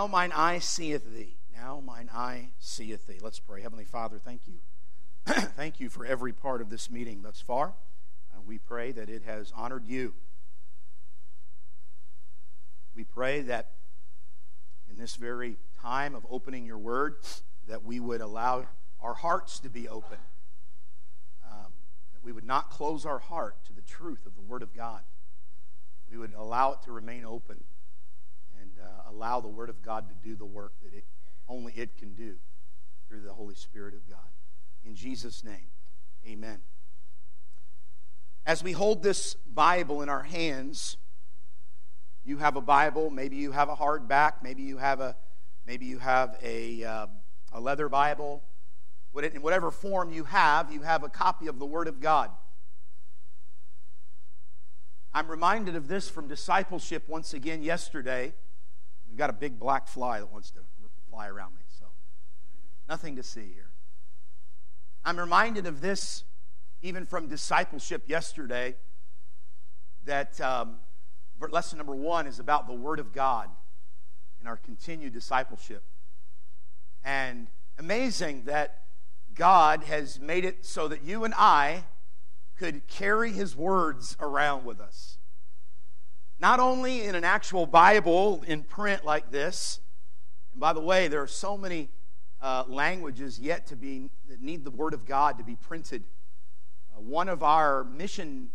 Now mine eye seeth thee. Now mine eye seeth thee. Let's pray. Heavenly Father, thank you. Thank you for every part of this meeting thus far. We pray that it has honored you. We pray that in this very time of opening your word, that we would allow our hearts to be open. That we would not close our heart to the truth of the Word of God. We would allow it to remain open and allow the Word of God to do the work that only it can do through the Holy Spirit of God. In Jesus' name, amen. As we hold this Bible in our hands, you have a Bible, maybe you have a hardback, maybe you have a leather Bible. In whatever form you have a copy of the Word of God. I'm reminded of this from discipleship once again yesterday. We've got a big black fly that wants to fly around me, so nothing to see here. I'm reminded of this even from discipleship yesterday, that lesson number 1 is about the Word of God in our continued discipleship. And amazing that God has made it so that you and I could carry His words around with us. Not only in an actual Bible in print like this, and by the way, there are so many languages yet that need the Word of God to be printed. One of our mission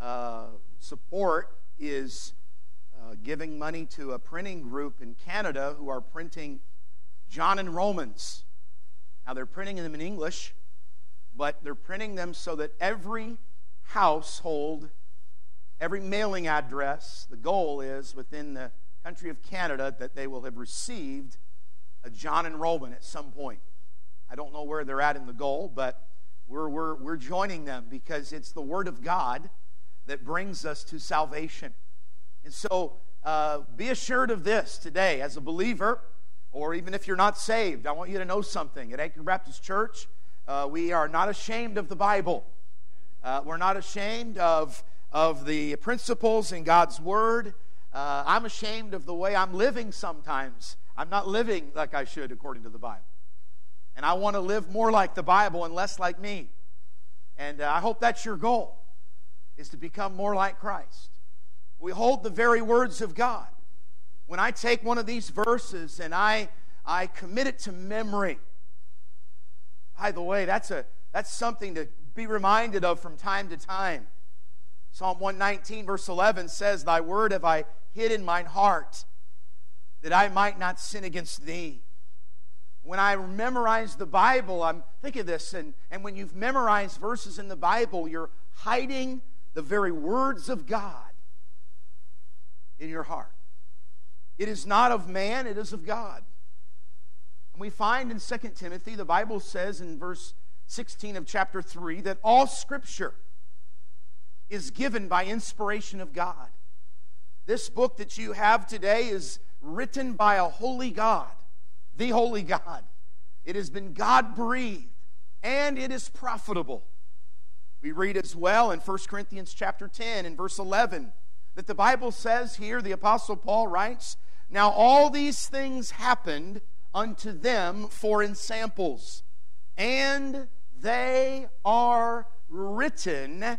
support is giving money to a printing group in Canada who are printing John and Romans. Now, they're printing them in English, but they're printing them so that every household, every mailing address, the goal is within the country of Canada that they will have received a John and Roman at some point. I don't know where they're at in the goal, but we're joining them because it's the Word of God that brings us to salvation. And so be assured of this today as a believer, or even if you're not saved. I want you to know something. At Anchor Baptist Church, we are not ashamed of the Bible. We're not ashamed of the principles in God's Word. I'm ashamed of the way I'm living sometimes. I'm not living like I should according to the Bible. And I want to live more like the Bible and less like me. And I hope that's your goal, is to become more like Christ. We hold the very words of God. When I take one of these verses and I commit it to memory, by the way, that's something to be reminded of from time to time. Psalm 119 verse 11 says, "Thy word have I hid in mine heart, that I might not sin against thee." When I memorize the Bible, think of this, and when you've memorized verses in the Bible, you're hiding the very words of God in your heart. It is not of man, it is of God. And we find in 2 Timothy, the Bible says in verse 16 of chapter 3, that all Scripture is given by inspiration of God. This book that you have today is written by a holy God, the holy God. It has been God-breathed, and it is profitable. We read as well in 1 Corinthians chapter 10 and verse 11, that the Bible says here, the Apostle Paul writes, "Now all these things happened unto them for ensamples, and they are written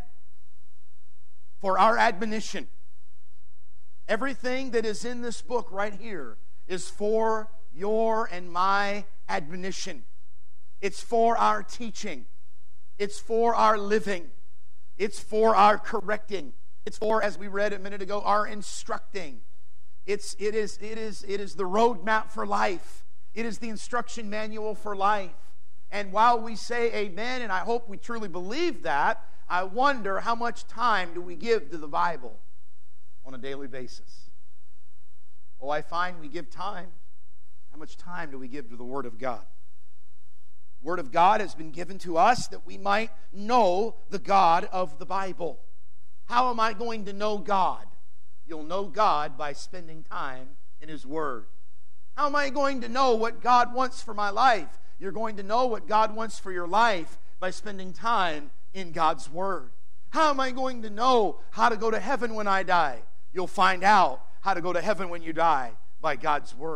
for our admonition." Everything that is in this book right here is for your and my admonition. It's for our teaching. It's for our living. It's for our correcting. It's for, as we read a minute ago, our instructing. It is the roadmap for life. It is the instruction manual for life. And while we say amen, and I hope we truly believe that, I wonder how much time do we give to the Bible on a daily basis? Oh, I find we give time. How much time do we give to the Word of God? The Word of God has been given to us that we might know the God of the Bible. How am I going to know God? You'll know God by spending time in His Word. How am I going to know what God wants for my life? You're going to know what God wants for your life by spending time in God's Word. How am I going to know how to go to heaven when I die? You'll find out how to go to heaven when you die by God's Word.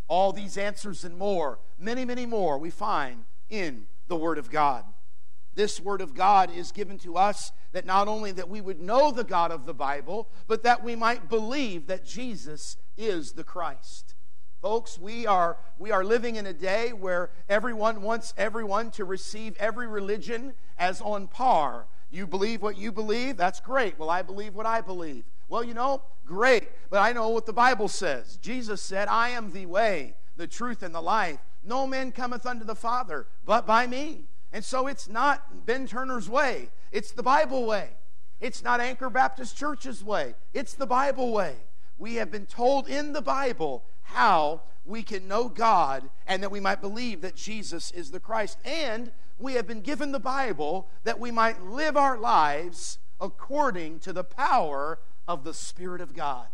All these answers and more, many, many more, we find in the Word of God. This Word of God is given to us that not only that we would know the God of the Bible, but that we might believe that Jesus is the Christ. Folks, we are living in a day where everyone wants everyone to receive every religion as on par. You believe what you believe? That's great. Well, I believe what I believe. Well, great, but I know what the Bible says. Jesus said, I am the way, the truth, and the life. No man cometh unto the Father but by me. And so it's not Ben Turner's way. It's the Bible way. It's not Anchor Baptist Church's way. It's the Bible way. We have been told in the Bible how we can know God and that we might believe that Jesus is the Christ. And we have been given the Bible that we might live our lives according to the power of the Spirit of God.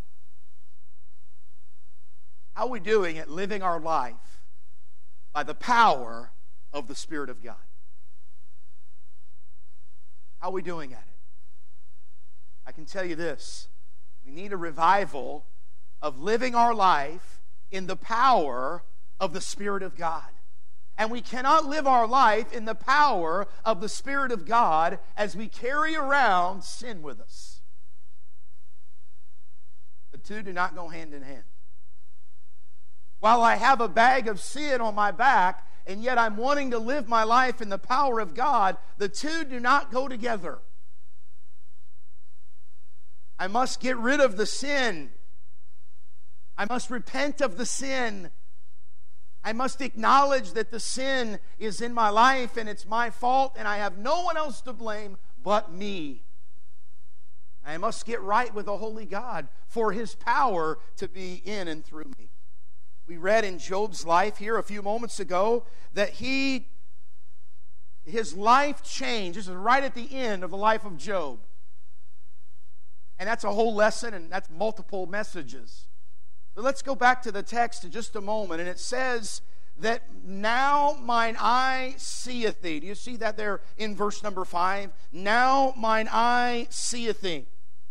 How are we doing at living our life by the power of the Spirit of God? How are we doing at it? I can tell you this. We need a revival of living our life in the power of the Spirit of God. And we cannot live our life in the power of the Spirit of God as we carry around sin with us. The two do not go hand in hand. While I have a bag of sin on my back, and yet I'm wanting to live my life in the power of God, the two do not go together. I must get rid of the sin. I must repent of the sin. I must acknowledge that the sin is in my life and it's my fault and I have no one else to blame but me. I must get right with the Holy God for His power to be in and through me. We read in Job's life here a few moments ago that his life changed. This is right at the end of the life of Job. And that's a whole lesson, and that's multiple messages. But let's go back to the text in just a moment. And it says that now mine eye seeth thee. Do you see that there in verse number 5? Now mine eye seeth thee.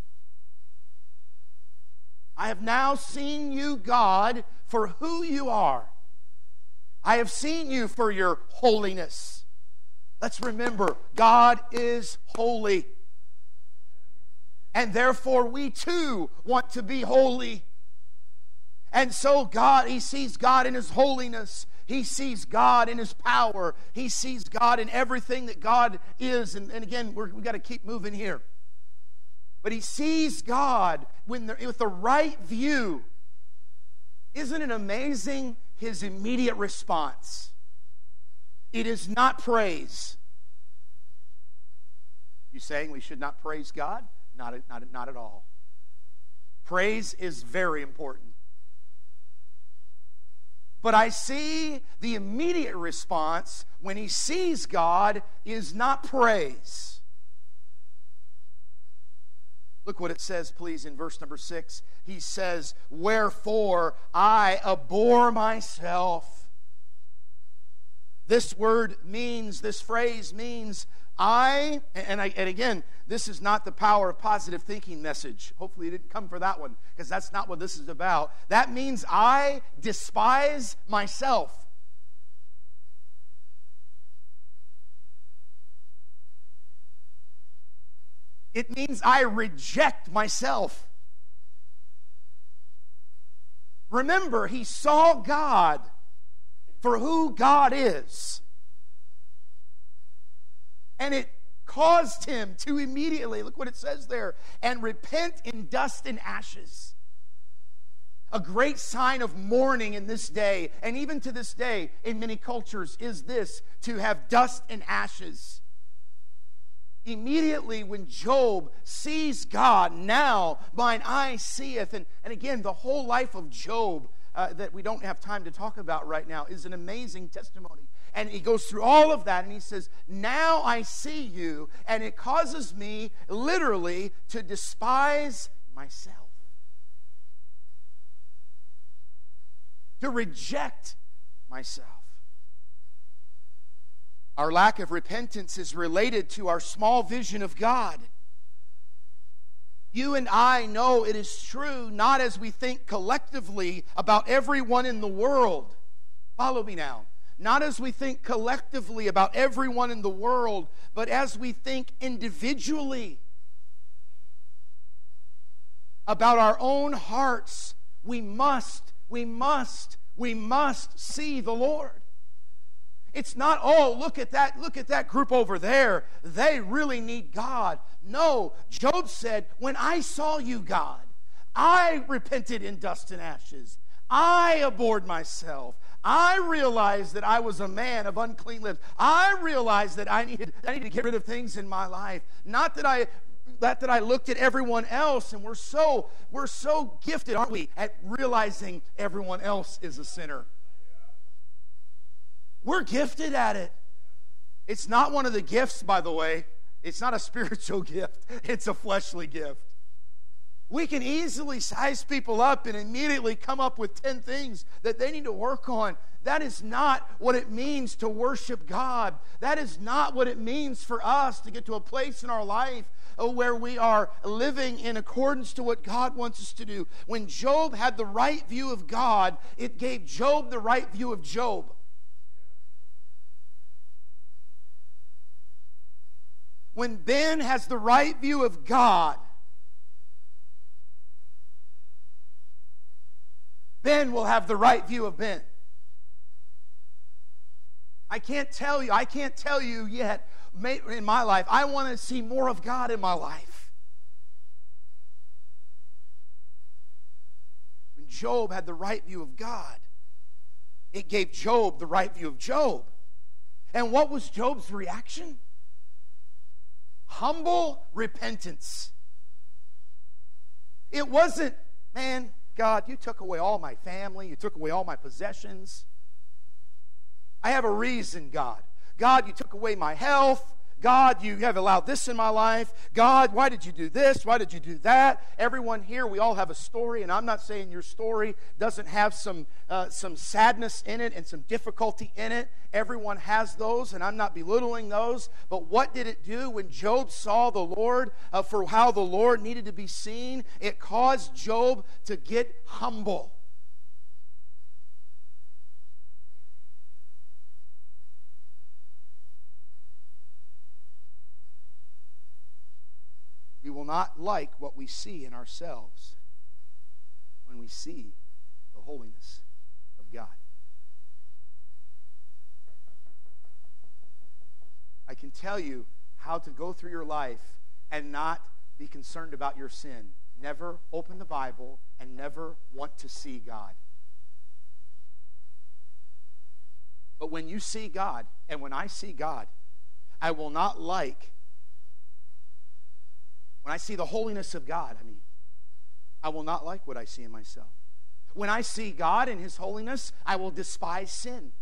I have now seen you, God, for who you are. I have seen you for your holiness. Let's remember, God is holy. And therefore we too want to be holy. And so God, He sees God in His holiness. He sees God in His power. He sees God in everything that God is. And again, we've got to keep moving here. But he sees God with the right view. Isn't it amazing his immediate response? It is not praise. You saying we should not praise God? Not at all. Praise is very important. But I see the immediate response when he sees God is not praise. Look what it says, please, in verse number 6. He says, wherefore I abhor myself. This phrase means and again, this is not the power of positive thinking message. Hopefully you didn't come for that one, because that's not what this is about. That means I despise myself. It means I reject myself. Remember, he saw God for who God is. And it caused him to immediately, look what it says there, and repent in dust and ashes. A great sign of mourning in this day, and even to this day in many cultures, is this, to have dust and ashes. Immediately when Job sees God, now mine eye seeth. And again, the whole life of Job that we don't have time to talk about right now is an amazing testimony. And he goes through all of that and he says, now I see you. And it causes me literally to despise myself. To reject myself. Our lack of repentance is related to our small vision of God. You and I know it is true, not as we think collectively about everyone in the world. Follow me now. Not as we think collectively about everyone in the world, but as we think individually about our own hearts. We must see the Lord. It's not, oh, look at that group over there. They really need God. No, Job said, when I saw you, God, I repented in dust and ashes. I abhorred myself. I realized that I was a man of unclean lips. I realized that I needed to get rid of things in my life. Not that I looked at everyone else, and we're so gifted, aren't we, at realizing everyone else is a sinner. We're gifted at it. It's not one of the gifts, by the way. It's not a spiritual gift. It's a fleshly gift. We can easily size people up and immediately come up with 10 things that they need to work on. That is not what it means to worship God. That is not what it means for us to get to a place in our life where we are living in accordance to what God wants us to do. When Job had the right view of God, it gave Job the right view of Job. When Ben has the right view of God, Ben will have the right view of Ben. I can't tell you yet in my life. I want to see more of God in my life. When Job had the right view of God, it gave Job the right view of Job. And what was Job's reaction? Humble repentance. It wasn't, man, God, you took away all my family. You took away all my possessions. I have a reason, God. God, you took away my health. God, you have allowed this in my life. God, why did you do this? Why did you do that? Everyone here, we all have a story, and I'm not saying your story doesn't have some sadness in it and some difficulty in it. Everyone has those, and I'm not belittling those. But what did it do when Job saw the Lord for how the Lord needed to be seen? It caused Job to get humble. We will not like what we see in ourselves when we see the holiness of God. I can tell you how to go through your life and not be concerned about your sin. Never open the Bible and never want to see God. But when you see God, and when I see God, I will not like. When I see the holiness of God, I will not like what I see in myself. When I see God and His holiness, I will despise sin.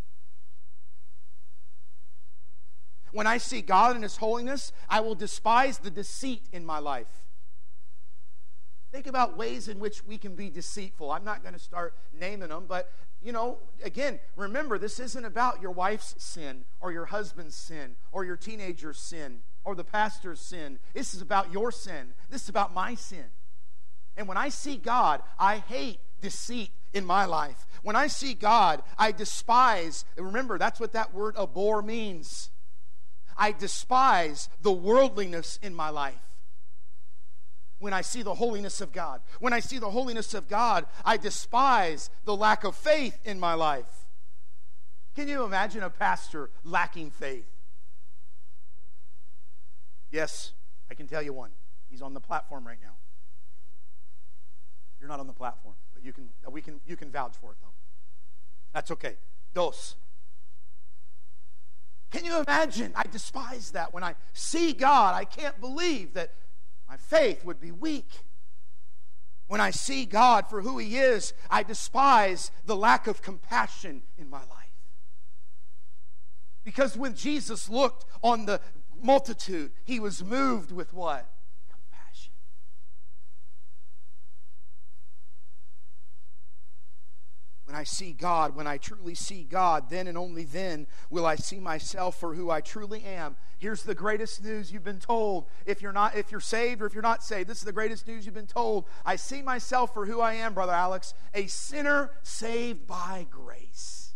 When I see God and His holiness, I will despise the deceit in my life. Think about ways in which we can be deceitful. I'm not going to start naming them, but, again, remember, this isn't about your wife's sin or your husband's sin or your teenager's sin or the pastor's sin. This is about your sin. This is about my sin. And when I see God, I hate deceit in my life. When I see God, I despise, remember, that's what that word abhor means. I despise the worldliness in my life. When I see the holiness of God. When I see the holiness of God, I despise the lack of faith in my life. Can you imagine a pastor lacking faith? Yes, I can tell you one. He's on the platform right now. You're not on the platform, but you can vouch for it though. That's okay. Dos. Can you imagine? I despise that. When I see God, I can't believe that my faith would be weak. When I see God for who He is, I despise the lack of compassion in my life. Because when Jesus looked on the multitude, He was moved with what? Compassion. When I see God, when I truly see God, then and only then will I see myself for who I truly am. Here's the greatest news you've been told. If you're saved or if you're not saved, this is the greatest news you've been told. I see myself for who I am, Brother Alex, a sinner saved by grace.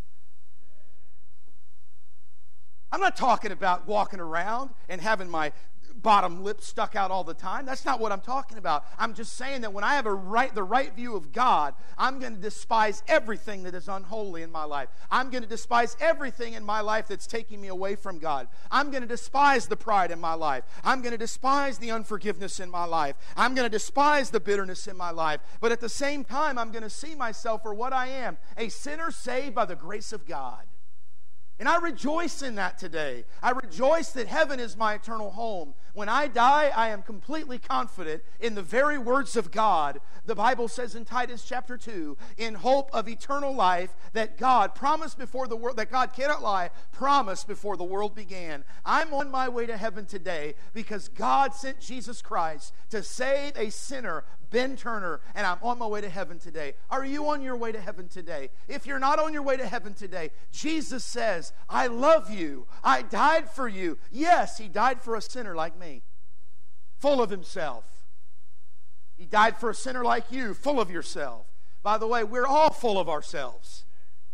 I'm not talking about walking around and having my bottom lip stuck out all the time. That's not what I'm talking about. I'm just saying that when I have the right view of God, I'm going to despise everything that is unholy in my life. I'm going to despise everything in my life that's taking me away from God. I'm going to despise the pride in my life. I'm going to despise the unforgiveness in my life. I'm going to despise the bitterness in my life. But at the same time, I'm going to see myself for what I am, a sinner saved by the grace of God. And I rejoice in that today. I rejoice that heaven is my eternal home. When I die, I am completely confident in the very words of God. The Bible says in Titus chapter 2, in hope of eternal life, that God promised before the world, that God cannot lie, promised before the world began. I'm on my way to heaven today because God sent Jesus Christ to save a sinner, Ben Turner, and I'm on my way to heaven today. Are you on your way to heaven today? If you're not on your way to heaven today, Jesus says, I love you. I died for you. Yes, He died for a sinner like me, full of Himself. He died for a sinner like you, full of yourself. By the way, we're all full of ourselves.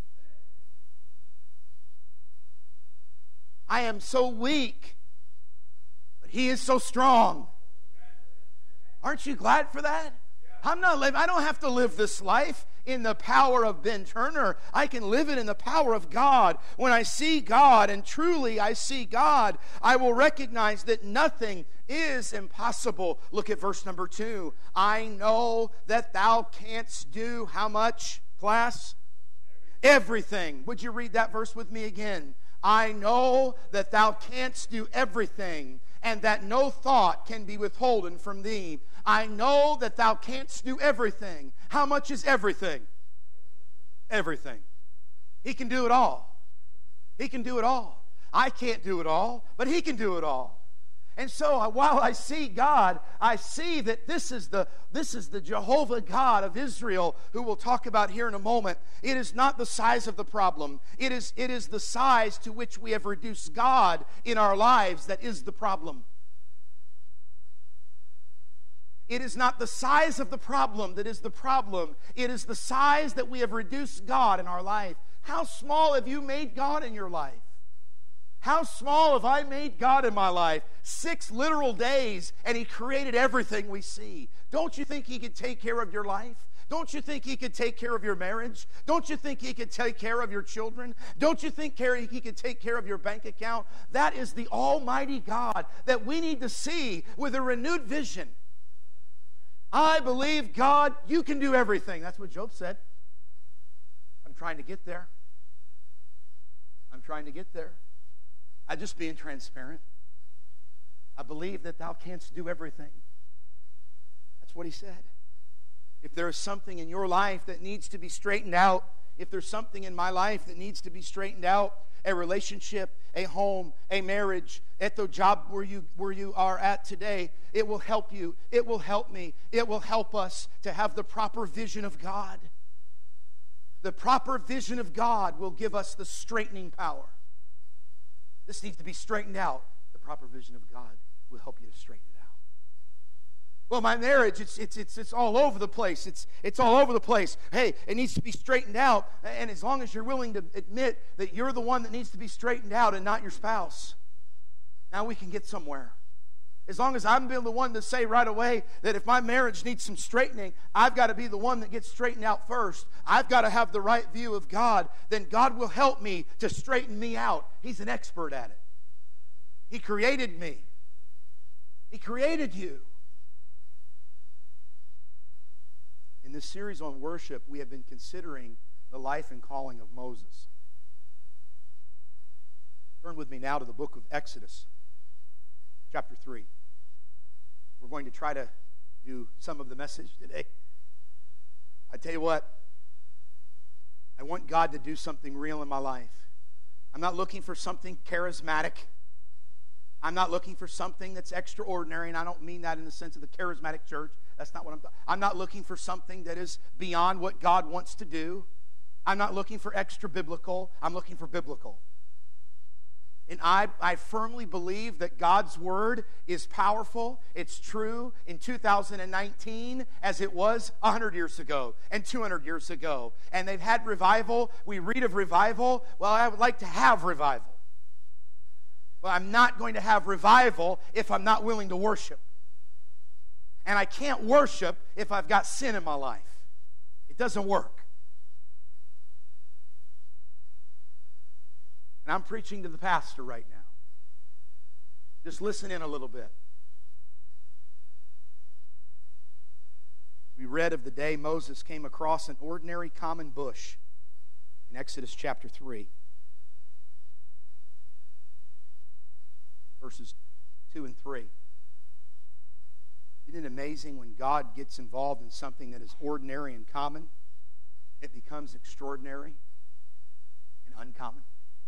I am so weak, but He is so strong. Aren't you glad for that? I don't have to live this life in the power of Ben Turner. I can live it in the power of God. When I see God, and truly I see God, I will recognize that nothing is impossible. Look at verse number 2. I know that thou canst do how much, class? Everything. Would you read that verse with me again? I know that thou canst do everything, and that no thought can be withholden from thee. I know that thou canst do everything. How much is everything? Everything. He can do it all. He can do it all. I can't do it all, but He can do it all. And so while I see God, I see that this is the Jehovah God of Israel, who we'll talk about here in a moment. It is not the size of the problem. It is the size to which we have reduced God in our lives that is the problem. It is not the size of the problem that is the problem. It is the size that we have reduced God in our life. How small have you made God in your life? How small have I made God in my life? 6 literal days, and He created everything we see. Don't you think He could take care of your life? Don't you think He could take care of your marriage? Don't you think He could take care of your children? Don't you think He could take care of your bank account? That is the Almighty God that we need to see with a renewed vision. I believe, God, you can do everything. That's what Job said. I'm trying to get there. I'm trying to get there. I'm just being transparent. I believe that thou canst do everything. That's what he said. If there is something in your life that needs to be straightened out, if there's something in my life that needs to be straightened out, a relationship, a home, a marriage, at the job where you are at today, it will help you. It will help me. It will help us to have the proper vision of God. The proper vision of God will give us the straightening power. This needs to be straightened out. The proper vision of God will help you to straighten it out. Well, my marriage, it's all over the place. It's all over the place. Hey, it needs to be straightened out. And as long as you're willing to admit that you're the one that needs to be straightened out and not your spouse, now we can get somewhere. As long as I'm the one to say right away that if my marriage needs some straightening, I've got to be the one that gets straightened out first. I've got to have the right view of God. Then God will help me to straighten me out. He's an expert at it. He created me. He created you. In this series on worship, we have been considering the life and calling of Moses. Turn with me now to the book of Exodus, chapter 3. We're going to try to do some of the message today. I tell you what, I want God to do something real in my life. I'm not looking for something charismatic. I'm not looking for something that's extraordinary, and I don't mean that in the sense of the charismatic church. That's not what I'm not looking for something that is beyond what God wants to do. I'm not looking for extra biblical. I'm looking for biblical. And I firmly believe that God's Word is powerful. It's true in 2019 as it was 100 years ago and 200 years ago. And they've had revival. We read of revival. Well, I would like to have revival. But I'm not going to have revival if I'm not willing to worship. And I can't worship if I've got sin in my life. It doesn't work. And I'm preaching to the pastor right now. Just listen in a little bit. We read of the day Moses came across an ordinary common bush in Exodus chapter 3. Verses 2 and 3. Isn't it amazing when God gets involved in something that is ordinary and common, it becomes extraordinary and uncommon?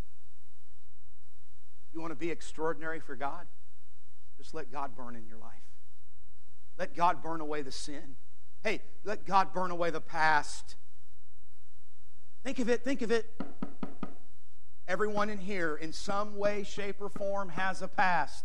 You want to be extraordinary for God? Just let God burn in your life. Let God burn away the sin. Hey, let God burn away the past. Think of it. Everyone in here, in some way, shape, or form, has a past.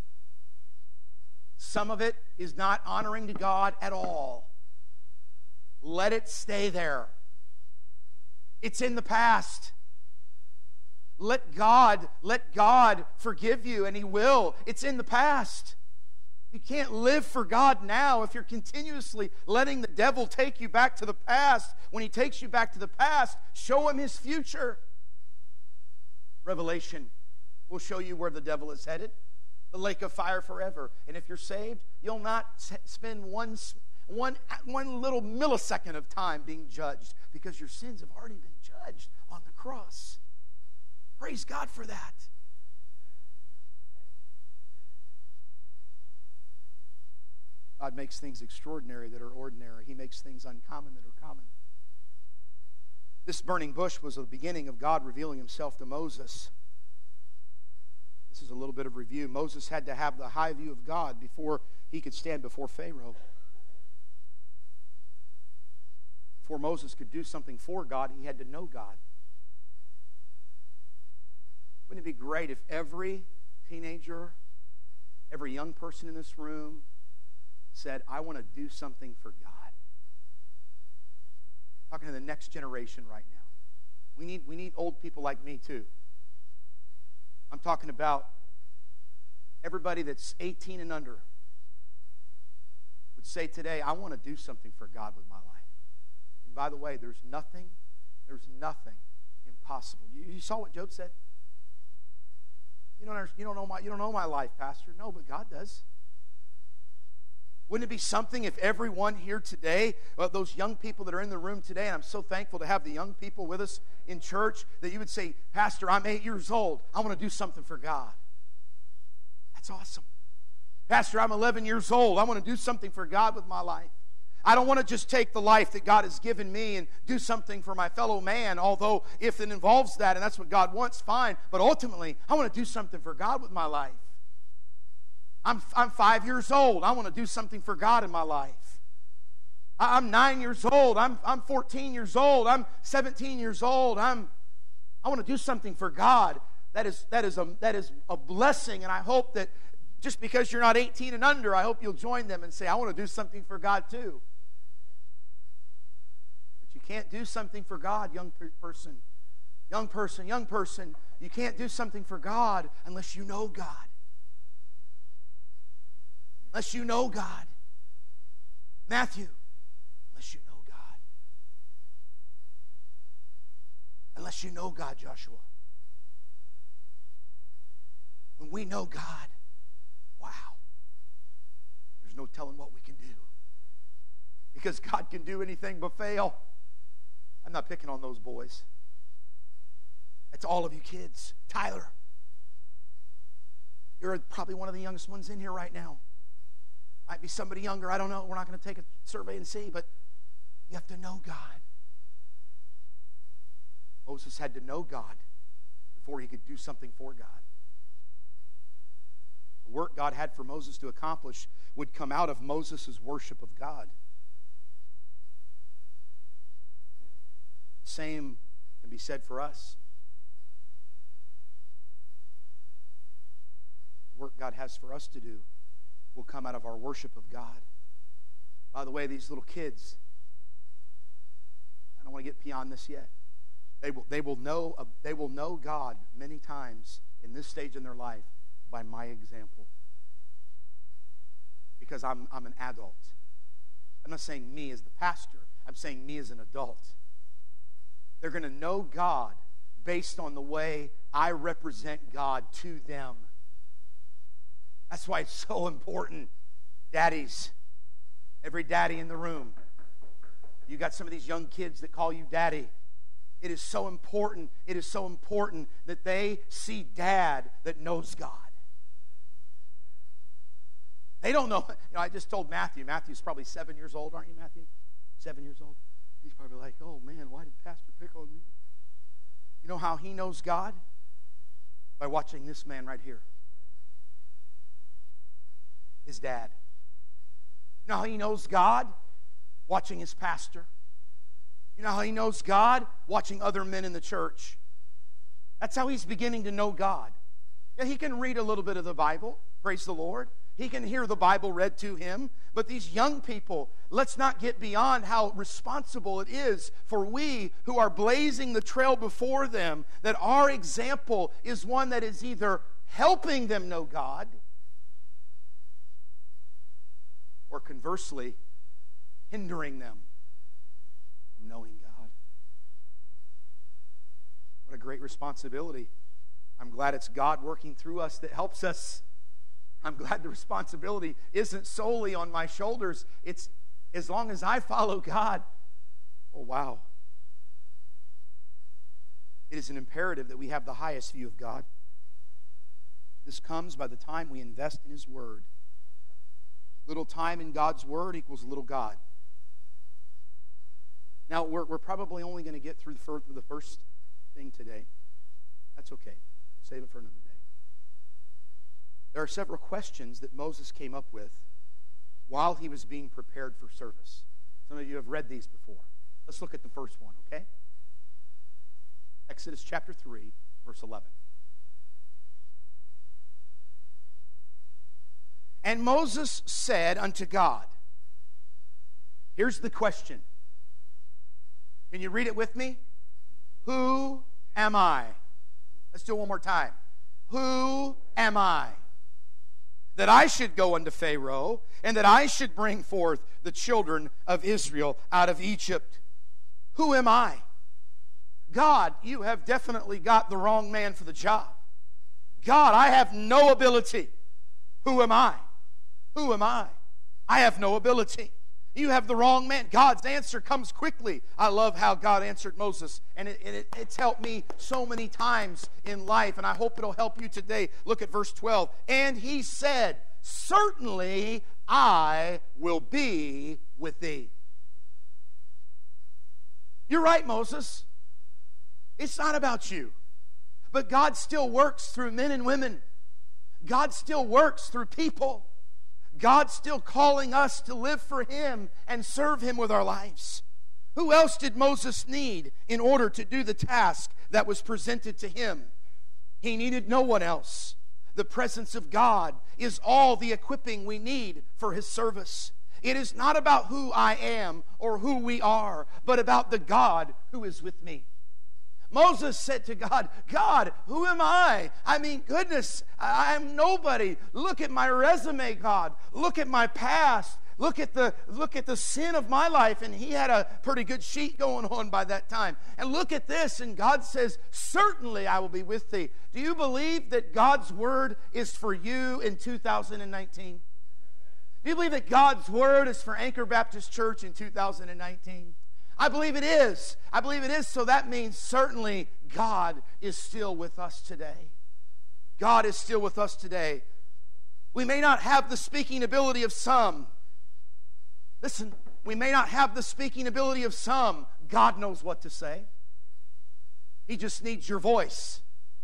Some of it is not honoring to God at all. Let it stay there. It's in the past. Let God forgive you, and He will. It's in the past. You can't live for God now if you're continuously letting the devil take you back to the past. When he takes you back to the past, show him his future. Revelation will show you where the devil is headed. The lake of fire forever. And if you're saved, you'll not spend one little millisecond of time being judged, because your sins have already been judged on the cross. Praise God for that. God makes things extraordinary that are ordinary. He makes things uncommon that are common. This burning bush was the beginning of God revealing Himself to Moses. This is a little bit of review. Moses had to have the high view of God before he could stand before Pharaoh. Before Moses could do something for God, he had to know God. Wouldn't it be great if every teenager, every young person in this room said, I want to do something for God? I'm talking to the next generation right now. We need old people like me too. I'm talking about everybody that's 18 and under would say today, I want to do something for God with my life. And by the way, there's nothing impossible. You saw what Job said? You don't know my life, Pastor. No, but God does. Wouldn't it be something if everyone here today, those young people that are in the room today, and I'm so thankful to have the young people with us in church, that you would say, Pastor, I'm 8 years old. I want to do something for God. That's awesome. Pastor, I'm 11 years old. I want to do something for God with my life. I don't want to just take the life that God has given me and do something for my fellow man, although if it involves that and that's what God wants, fine. But ultimately, I want to do something for God with my life. I'm 5 years old. I want to do something for God in my life. I'm 9 years old. I'm 14 years old. I'm 17 years old. I want to do something for God. That is a blessing, and I hope that just because you're not 18 and under, I hope you'll join them and say, I want to do something for God too. But you can't do something for God, young person. You can't do something for God unless you know God. Unless you know God. Matthew, unless you know God. Unless you know God, Joshua. When we know God, wow, there's no telling what we can do. Because God can do anything but fail. I'm not picking on those boys. That's all of you kids. Tyler, you're probably one of the youngest ones in here right now. Might be somebody younger, I don't know. We're not going to take a survey and see, but you have to know God. Moses had to know God before he could do something for God. The work God had for Moses to accomplish would come out of Moses' worship of God. The same can be said for us. The work God has for us to do will come out of our worship of God. By the way, these little kids, I don't want to get beyond this yet. They will know God many times in this stage in their life by my example. Because I'm an adult. I'm not saying me as the pastor. I'm saying me as an adult. They're going to know God based on the way I represent God to them. That's why it's so important. Daddies, every daddy in the room, you got some of these young kids that call you daddy. It is so important. It is so important that they see dad that knows God. They don't know. I just told Matthew. Matthew's probably 7 years old, aren't you, Matthew? 7 years old. He's probably like, oh man, why did Pastor pick on me? You know how he knows God? By watching this man right here. His dad. You know how he knows God? Watching his pastor. You know how he knows God? Watching other men in the church. That's how he's beginning to know God. Yeah, he can read a little bit of the Bible. Praise the Lord. He can hear the Bible read to him. But these young people, let's not get beyond how responsible it is for we who are blazing the trail before them, that our example is one that is either helping them know God or conversely hindering them from knowing God. What a great responsibility. I'm glad it's God working through us that helps us. I'm glad the responsibility isn't solely on my shoulders. It's as long as I follow God. Oh, wow. It is an imperative that we have the highest view of God. This comes by the time we invest in His Word. Little time in God's Word equals little God. Now, we're probably only going to get through the first thing today. That's okay. We'll save it for another day. There are several questions that Moses came up with while he was being prepared for service. Some of you have read these before. Let's look at the first one, okay? Exodus chapter 3, verse 11. And Moses said unto God, here's the question. Can you read it with me? Who am I? Let's do it one more time. Who am I? That I should go unto Pharaoh, and that I should bring forth the children of Israel out of Egypt. Who am I? God, you have definitely got the wrong man for the job. God, I have no ability. Who am I? Who am I? I have no ability. You have the wrong man. God's answer comes quickly. I love how God answered Moses. And it's helped me so many times in life. And I hope it'll help you today. Look at verse 12. And he said, certainly I will be with thee. You're right, Moses. It's not about you. But God still works through men and women. God still works through people. God's still calling us to live for Him and serve Him with our lives. Who else did Moses need in order to do the task that was presented to him? He needed no one else. The presence of God is all the equipping we need for His service. It is not about who I am or who we are, but about the God who is with me. Moses said to God, God, who am I? I mean, goodness, I'm nobody. Look at my resume, God. Look at my past. Look at the sin of my life. And he had a pretty good sheet going on by that time. And look at this, and God says, certainly I will be with thee. Do you believe that God's word is for you in 2019? Do you believe that God's word is for Anchor Baptist Church in 2019? I believe it is. I believe it is, so that means certainly God is still with us today. God is still with us today. We may not have the speaking ability of some. Listen, we may not have the speaking ability of some. God knows what to say. He just needs your voice.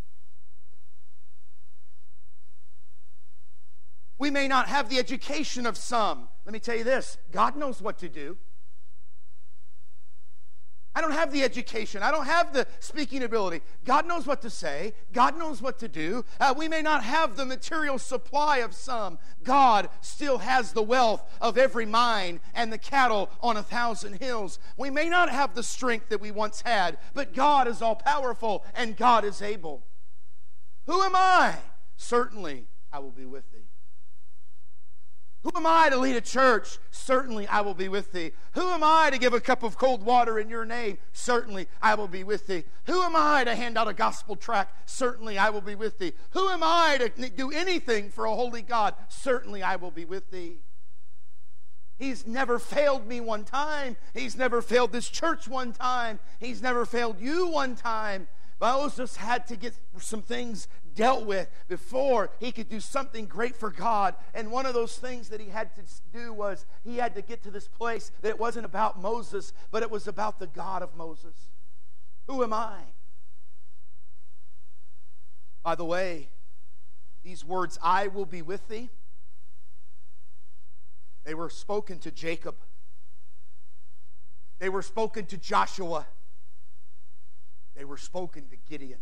We may not have the education of some. Let me tell you this, God knows what to do. I don't have the education. I don't have the speaking ability. God knows what to say. God knows what to do. We may not have the material supply of some. God still has the wealth of every mine and the cattle on 1,000 hills. We may not have the strength that we once had, but God is all-powerful and God is able. Who am I? Certainly, I will be with thee. Who am I to lead a church? Certainly I will be with thee. Who am I to give a cup of cold water in your name? Certainly I will be with thee. Who am I to hand out a gospel tract? Certainly I will be with thee. Who am I to do anything for a holy God? Certainly I will be with thee. He's never failed me one time. He's never failed this church one time. He's never failed you one time. Moses had to get some things dealt with before he could do something great for God. And one of those things that he had to do was he had to get to this place that it wasn't about Moses, but it was about the God of Moses. Who am I? By the way, these words, I will be with thee, they were spoken to Jacob. They were spoken to Joshua. They were spoken to Gideon.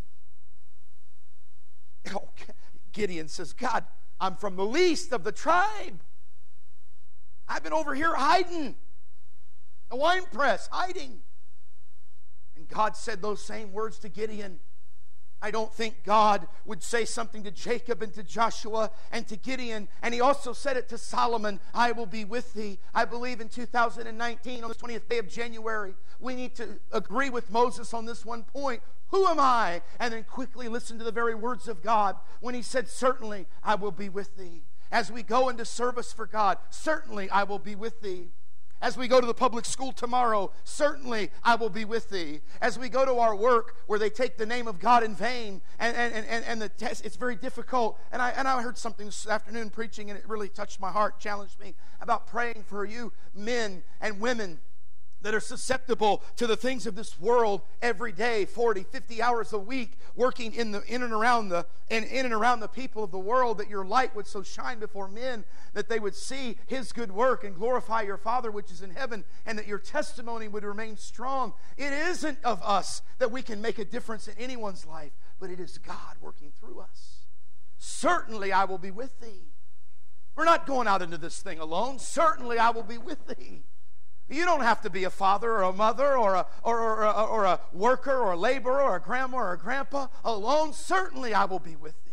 Oh, Gideon says, God, I'm from the least of the tribe. I've been over here hiding. The wine press, hiding. And God said those same words to Gideon. I don't think God would say something to Jacob and to Joshua and to Gideon. And he also said it to Solomon, I will be with thee. I believe in 2019, on the 20th day of January, we need to agree with Moses on this one point. Who am I? And then quickly listen to the very words of God when he said, certainly I will be with thee. As we go into service for God, certainly I will be with thee. As we go to the public school tomorrow, certainly I will be with thee. As we go to our work where they take the name of God in vain and the test, it's very difficult. And I heard something this afternoon preaching, and it really touched my heart, challenged me about praying for you men and women that are susceptible to the things of this world every day, 40, 50 hours a week, working in and around the people of the world, that your light would so shine before men that they would see his good work and glorify your Father which is in heaven, and that your testimony would remain strong. It isn't of us that we can make a difference in anyone's life, but it is God working through us. Certainly I will be with thee. We're not going out into this thing alone. Certainly I will be with thee. You don't have to be a father or a mother or a worker or a laborer or a grandma or a grandpa alone. Certainly I will be with thee.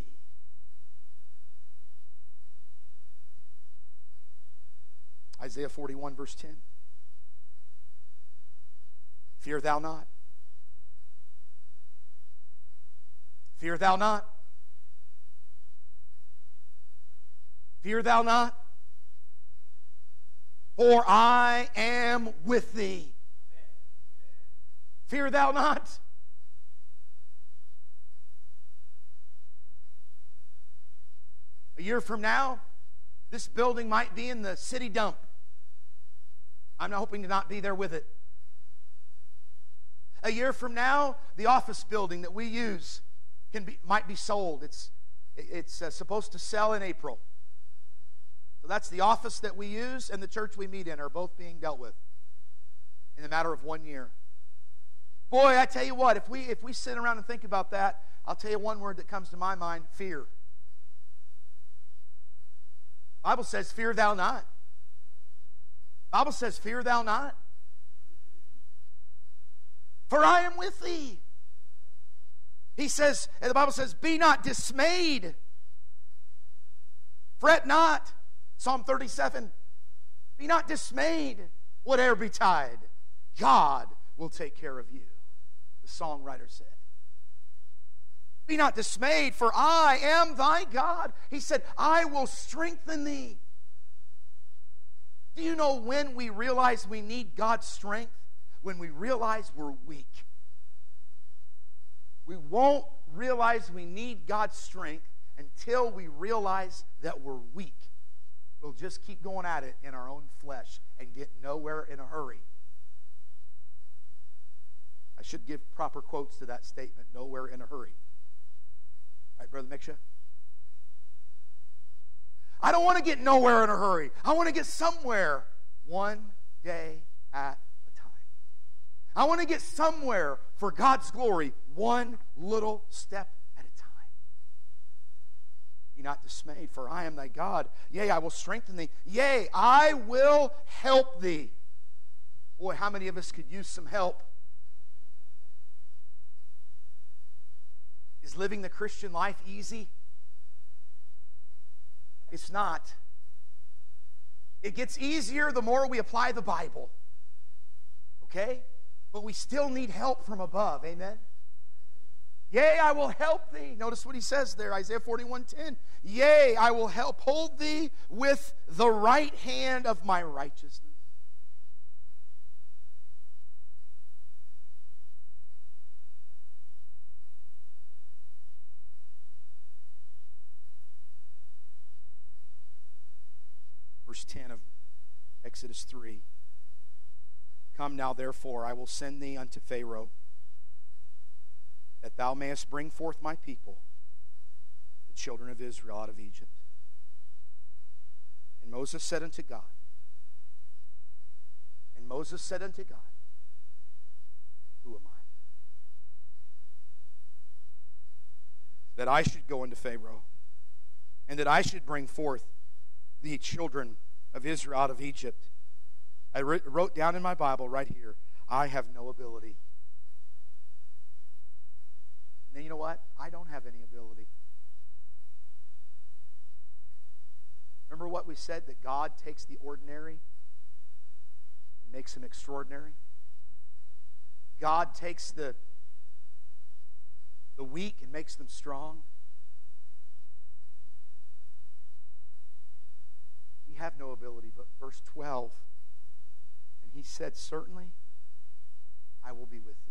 Isaiah 41 verse 10. Fear thou not. Fear thou not. Fear thou not. For I am with thee. Fear thou not. A year from now, this building might be in the city dump. I'm not hoping to not be there with it. A year from now, the office building that we use might be sold. It's supposed to sell in April. So that's the office that we use and the church we meet in are both being dealt with in a matter of 1 year. Boy, I tell you what, if we sit around and think about that, I'll tell you one word that comes to my mind, fear. The Bible says, fear thou not. The Bible says, fear thou not. For I am with thee. He says, and the Bible says, be not dismayed. Fret not. Psalm 37, be not dismayed, whatever betide. God will take care of you, the songwriter said. Be not dismayed, for I am thy God. He said, I will strengthen thee. Do you know when we realize we need God's strength? When we realize we're weak. We won't realize we need God's strength until we realize that we're weak. We'll just keep going at it in our own flesh and get nowhere in a hurry. I should give proper quotes to that statement, nowhere in a hurry. All right, Brother Miksha? I don't want to get nowhere in a hurry. I want to get somewhere one day at a time. I want to get somewhere for God's glory, one little step at a time. Be not dismayed, for I am thy God. Yea, I will strengthen thee. Yea, I will help thee. Boy, how many of us could use some help? Is living the Christian life easy? It's not. It gets easier the more we apply the Bible. Okay? But we still need help from above. Amen? Yea, I will help thee. Notice what he says there, Isaiah 41:10. Yea, I will hold thee with the right hand of my righteousness. Verse 10 of Exodus 3. Come now, therefore, I will send thee unto Pharaoh, that thou mayest bring forth my people, the children of Israel, out of Egypt. And Moses said unto God, who am I, that I should go unto Pharaoh, and that I should bring forth the children of Israel out of Egypt? I wrote down in my Bible right here, I have no ability. And then you know what? I don't have any ability. Remember what we said, that God takes the ordinary and makes them extraordinary? God takes the weak and makes them strong. We have no ability, but verse 12, and he said, certainly I will be with thee.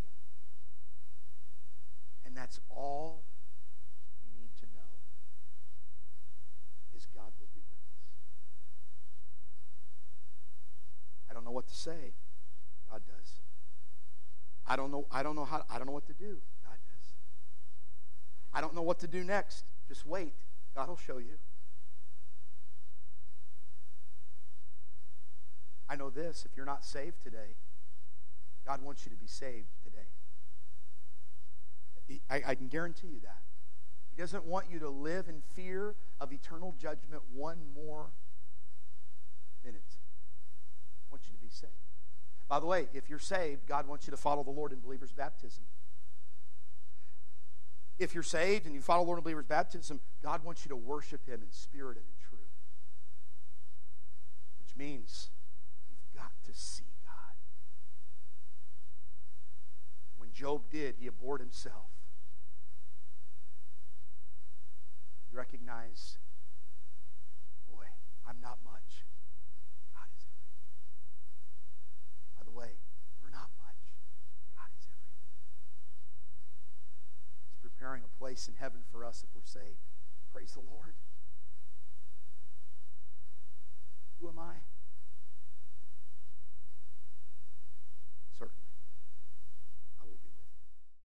And that's all we need to know, is God will be with us. I don't know what to say. God does. I don't know what to do. God does. I don't know what to do next. Just wait. God will show you. I know this, if you're not saved today, God wants you to be saved today. I can guarantee you that. He doesn't want you to live in fear of eternal judgment one more minute. He wants you to be saved. By the way, if you're saved, God wants you to follow the Lord in believer's baptism. If you're saved and you follow the Lord in believer's baptism, God wants you to worship Him in spirit and in truth. Which means you've got to see God. When Job did, he abhorred himself. You recognize, boy, I'm not much. God is everything. By the way, we're not much. God is everything. He's preparing a place in heaven for us if we're saved. Praise the Lord.